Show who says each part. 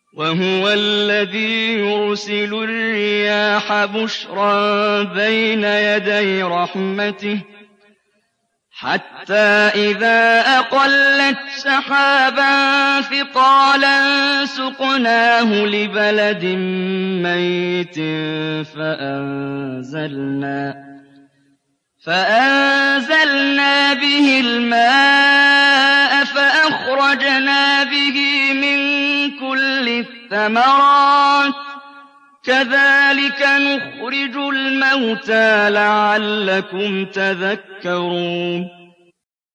Speaker 1: وهو الذي يرسل الرياح بشرا بين يدي رحمته حتى إذا أقلت سحابا ثقالا سقناه لبلد ميت فأنزلنا به الماء فأخرجنا به من كل الثمرات كذلك نخرج الموتى لعلكم تذكرون